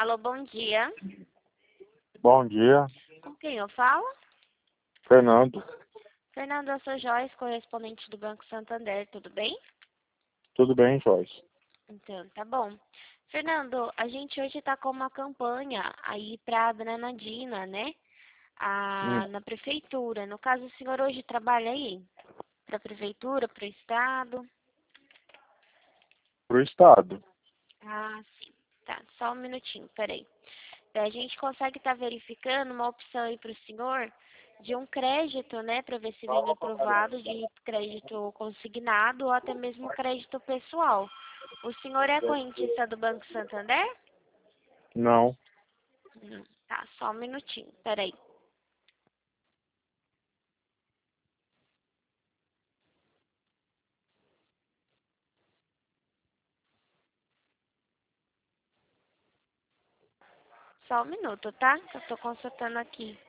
Alô, bom dia. Bom dia, Com quem eu falo? Fernando. Fernando, eu sou Joyce, correspondente do Banco Santander, tudo bem? Tudo bem, Joyce? Então, tá bom. Fernando, a gente hoje tá com uma campanha aí pra Granadina, né? Na prefeitura. No caso, o senhor hoje trabalha aí? Pra prefeitura, pro estado? Pro estado. Ah, sim. Tá, só um minutinho, peraí. A gente consegue estar verificando uma opção aí para o senhor de um crédito, né, para ver se vem aprovado de crédito consignado ou até mesmo crédito pessoal. O senhor é correntista do Banco Santander? Não. Tá, só um minutinho, peraí. Só um minuto, tá? Que eu tô consultando aqui.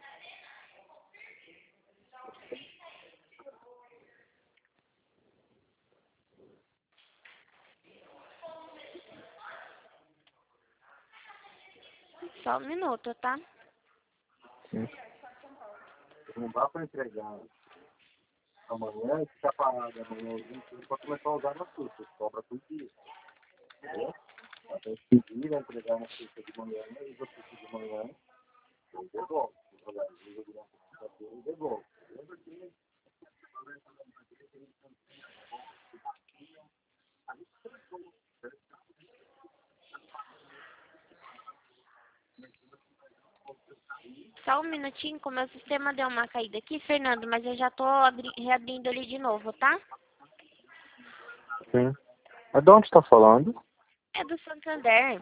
Só um minuto, tá? Não dá para entregar amanhã e ficar parado amanhã o dia inteiro para começar a usar na sexta. Cobra por dia. Entendeu? Até pedir, entregar na sexta de manhã, e você de manhã, eu devolvo. Eu devolvo. Só um minutinho, que o meu sistema deu uma caída aqui, Fernando, mas eu já tô reabrindo ele de novo, tá? Sim. Mas de onde está falando? É do Santander.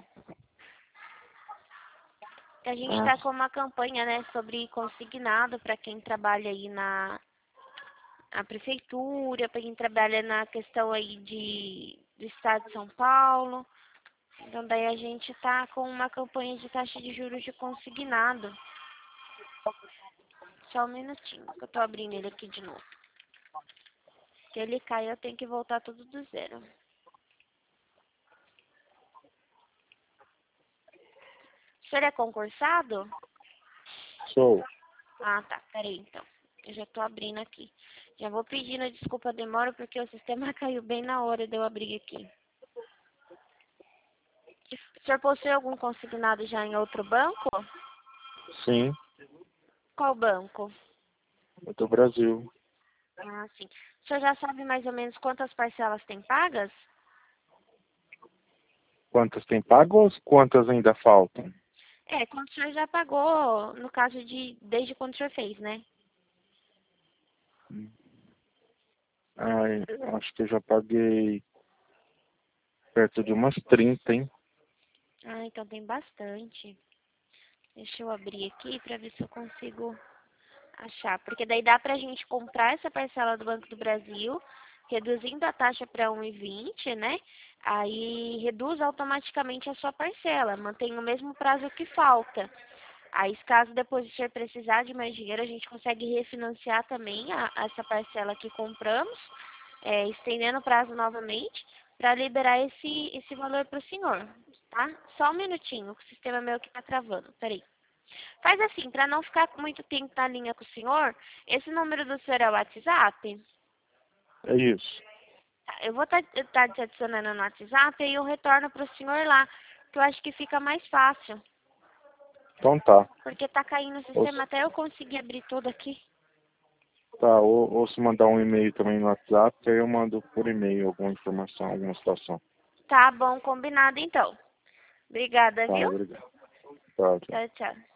A gente está com uma campanha, né, sobre consignado para quem trabalha aí na prefeitura, para quem trabalha na questão aí do estado de São Paulo. Então daí a gente está com uma campanha de taxa de juros de consignado. Só um minutinho, que eu tô abrindo ele aqui de novo. Se ele cair, eu tenho que voltar tudo do zero. O senhor é concursado? Sou. Ah, tá. Peraí, então. Eu já tô abrindo aqui. Já vou pedindo desculpa a demora, porque o sistema caiu bem na hora de eu abrir aqui. O senhor possui algum consignado já em outro banco? Sim. Qual banco? É do Brasil. Ah, sim. O senhor já sabe mais ou menos quantas parcelas tem pagas? Quantas tem pago ou quantas ainda faltam? É, quando o senhor já pagou, no caso de desde quando o senhor fez, né? Ai, acho que eu já paguei perto de umas 30, hein? Ah, então tem bastante. Deixa eu abrir aqui para ver se eu consigo achar. Porque daí dá pra gente comprar essa parcela do Banco do Brasil, reduzindo a taxa para 1,20, né? Aí reduz automaticamente a sua parcela, mantém o mesmo prazo que falta. Aí, caso depois o senhor precisar de mais dinheiro, a gente consegue refinanciar também essa parcela que compramos, estendendo o prazo novamente, para liberar esse valor para o senhor, tá? Só um minutinho, o sistema meu que tá travando, peraí. Faz assim, para não ficar muito tempo na linha com o senhor, esse número do senhor é o WhatsApp? É isso. Tá, eu vou estar te adicionando no WhatsApp e eu retorno para o senhor lá, que eu acho que fica mais fácil. Então tá. Porque tá caindo o Ou, sistema até eu conseguir abrir tudo aqui. tá, ou se mandar um e-mail também no WhatsApp, aí eu mando por e-mail alguma informação, alguma situação. Tá bom, combinado então. Obrigada, Tá, viu? obrigado. Tá, tchau. Tchau, tchau.